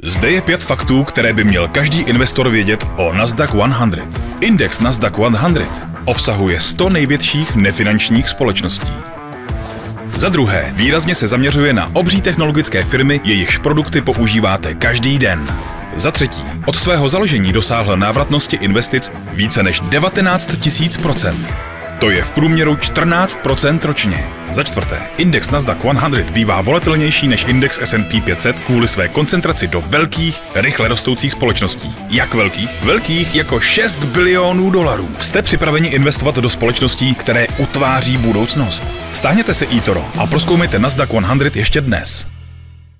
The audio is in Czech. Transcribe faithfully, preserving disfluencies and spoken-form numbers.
Zde je pět faktů, které by měl každý investor vědět o Nasdaq sto. Index Nasdaq sto obsahuje sto největších nefinančních společností. Za druhé, výrazně se zaměřuje na obří technologické firmy, jejichž produkty používáte každý den. Za třetí, od svého založení dosáhl návratnosti investic více než devatenáct tisíc procent. To je v průměru čtrnáct procent ročně. Za čtvrté, index Nasdaq sto bývá volatilnější než index S and P pět set kvůli své koncentraci do velkých, rychle rostoucích společností. Jak velkých? Velkých jako šest bilionů dolarů. Jste připraveni investovat do společností, které utváří budoucnost? Stáhněte si eToro a prozkoumejte Nasdaq sto ještě dnes.